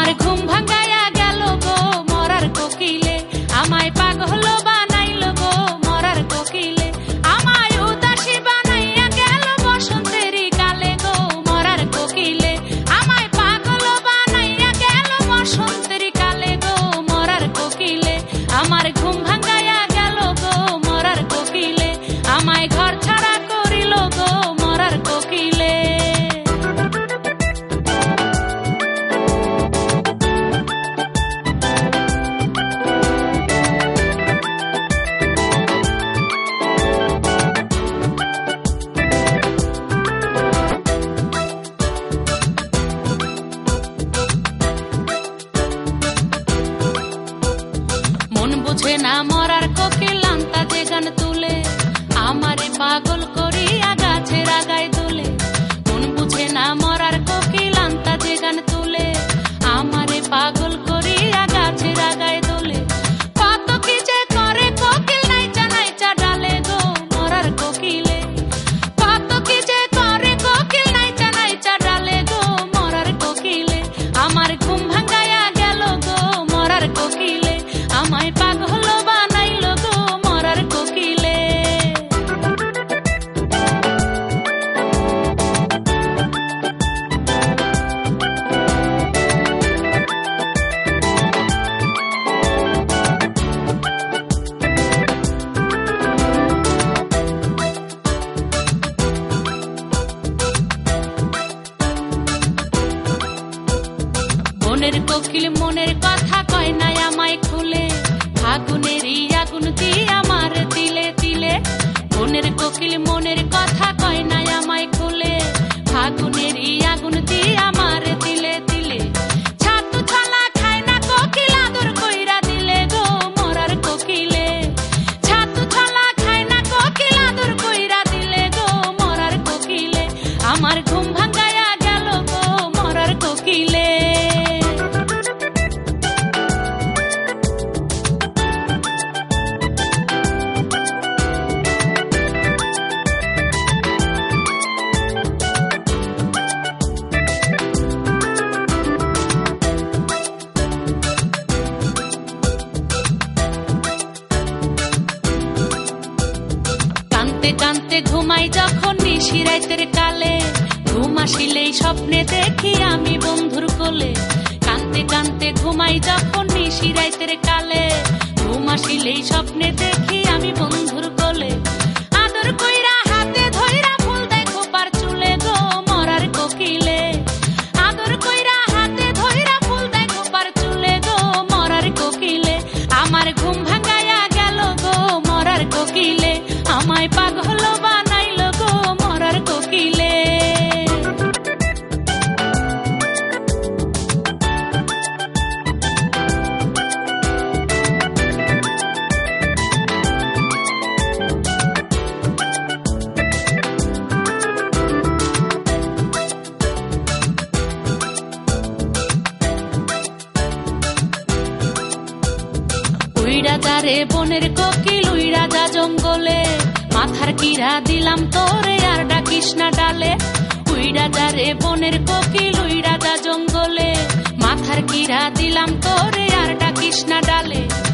ঘুম ভাঙাইয়া গেল গো মরার কোকিলে, আমায় পাগল বানাইল গো মরার কোকিলে, আমায় উদাসী বানাইয়া গেল বসন্তেরই কালে গো মরার কোকিলে, আমায় পাগল বানাইয়া গেল বসন্তেরই কালে গো মরার কোকিলে, আমার ঘুম ভাঙাইয়া গেল গো মরার কোকিলে, আমায় ঘর ছাড়া করিল গো মরার কোকিলে। মন বুঝে না মরার কোকিল আন্তাজে গান তুলে, আমারে পাগল করিয়া গাছের আগায় দোলে, মন বুঝে না মরার কোকিল আন্তাজে গান তুলে, আমারে পাগল করিয়া গাছের আগায় দোলে, কত কি যে করে কোকিল নাইচা নাইচা ডালে গো মরার কোকিলে, কত কি যে করে কোকিল নাইচা নাইচা ডালে গো মরার কোকিলে, আমার ঘুম ভাঙাইয়া গেল গো মরার কোকিলে, আমায় পাগল বানাইল গো মরার কোকিলে। মনের কোকিল মনের কথা কয় নাই আমায় খুলে, ফাগুনেরই আগুন দিয়ে আমার দিলে দিলে, মনের কোকিল মনের কথা কয় নাই আমায় খুলে, ফাগুনেরই আগুন দিয়ে আমার দিলে দিলে, ছাতু ছালা খায় না কোকিল আদর কইরা দিলে গো মরার কোকিলে, ছাতু ছালা খায় না কোকিল আদর কইরা দিলে গো মরার কোকিলে, আমার ঘুম ভাঙাইয়া গেল গো মরার কোকিলে। কানতে কানতে ঘুমাই যখন নিশি রাতের কালে, ঘুম আসিলেই স্বপ্নে দেখি আমি বন্ধুর কোলে, কানতে কানতে ঘুমাই যখন নিশি রাতের কালে, ঘুম আসিলেই স্বপ্নে দেখি আমি বন্ধুর কোলে, আদর কইরা হাতে ধইরা ফুল দেয় খোপার চুলে গো মরার কোকিলে, আদর কইরা হাতে ধইরা ফুল দেয় খোপার চুলে গো মরার কোকিলে, আমার ঘুম ভাঙাইয়া গেল গো মরার কোকিলে, আমায় পাগল বানাইল গো মরার কোকিলে। উইড়া যা রে বনের কোকিল উইড়া যা জঙ্গলে, মাথার কিরা দিলাম তোরে আর ডাকিস না ডালে, উইড়া যা রে বনের কোকিল উইড়া যা জঙ্গলে, মাথার কিরা দিলাম তোরে আর ডাকিস না ডালে।